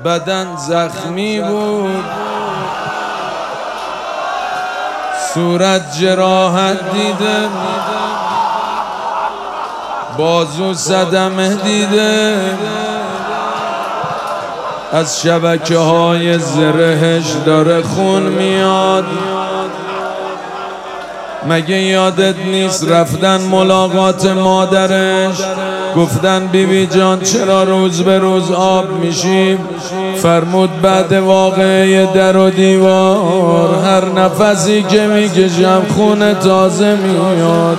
بدن زخمی بود، صورت جراحت دیده، بازو صدمه دیده، از شبکه‌های زرهش داره خون میاد. مگه یادت نیست رفتن ملاقات مادرش، گفتن بیبی جان چرا روز به روز آب میشیم؟ فرمود بعد واقعه در و دیوار هر نفسی که میکشم خون تازه میاد.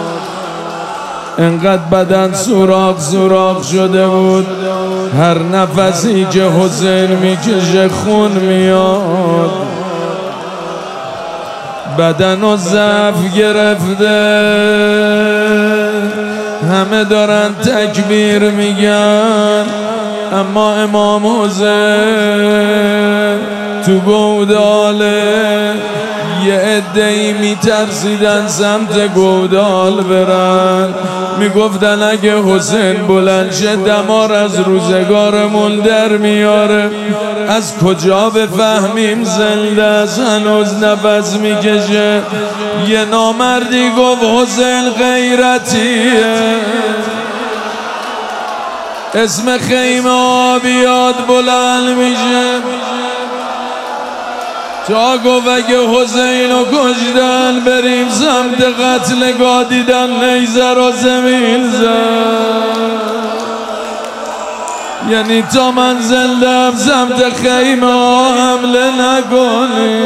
انقدر بدن سوراخ سوراخ شده بود، هر نفسی که حسین میکشه خون میاد. بدن و ضعف گرفته، همه دارن تکبیر میگن، اما امام حسین تو گوداله. یه عده‌ای میترسیدن سمت گودال برن، میگفتن اگه حسین بلند شه دمار از روزگارمون در میاره. از کجا بفهمیم زنده است هنوز نفس میکشه؟ یه نامردی گفت حسین غیرتیه، اسم خیمه آبیاد بلند میشه. تا گفت اگه حسینو کشتن بریم سمت قتلگاه، دیدن نیزه رو زمین زد. یعنی تا من زندم سمت خیمه ها حمله نکنی.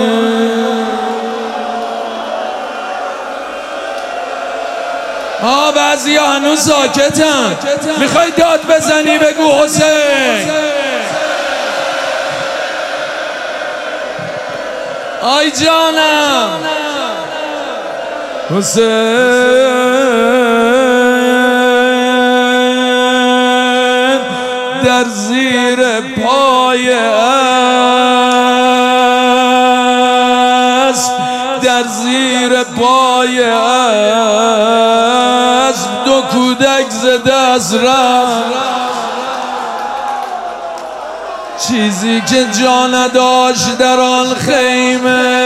بعضی ها هنوز ساکتن، میخوای داد بزنی بگو حسین. آی جانم حسین در زیر پای اسب، در زیر پای اسب دو کودک زده از رفت. چیزی که جا نداشت در آن خیمه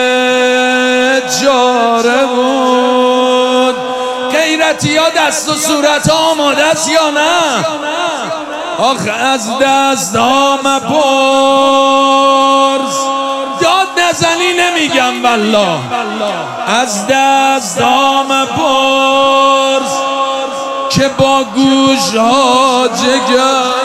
جاره بود. غیرتی ها دست و صورت آماده است یا نه؟ آخه از دست ها مپرس، داد نزنی نمیگم والله. از دست ها مپرس که با گوش ها جگر،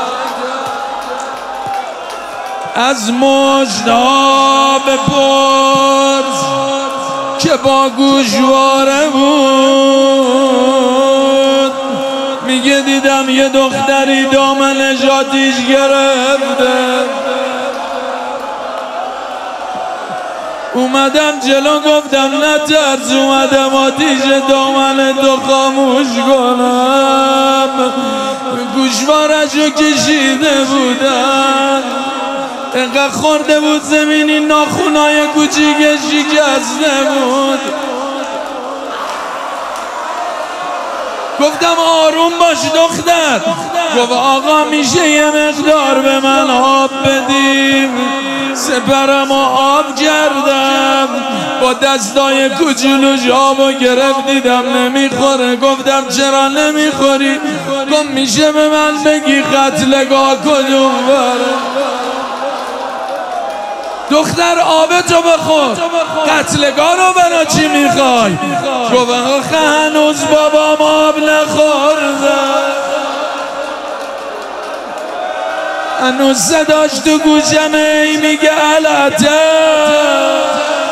از مژدها بپرس که با گوشواره بود. میگه دیدم یه دختری دامنش آتیش گرفته، اومدم جلو گفتم نترس، اومدم آتیش دامن تو خاموش کنم. گوشوارشو کشیده بودن، انقدر خورده بود زمینی ناخونای کوچیکش شکسته بود. گفتم آروم باش دختر. گفت آقا میشه یه مقدار به من آب بدیم؟ سپرم آب کردم، با دستای کوچولوش آبو گرفت، دیدم نمیخوره. گفتم چرا نمیخوری؟ گفت میشه به من بگی قتلگاه کدوم بره؟ دختر آبتو بخور، قتلگاه رو برا چی میخوای؟ گفت آخه هنوز بابام آب نخورده، هنوز صداش تو گوشمه ای میگه علته.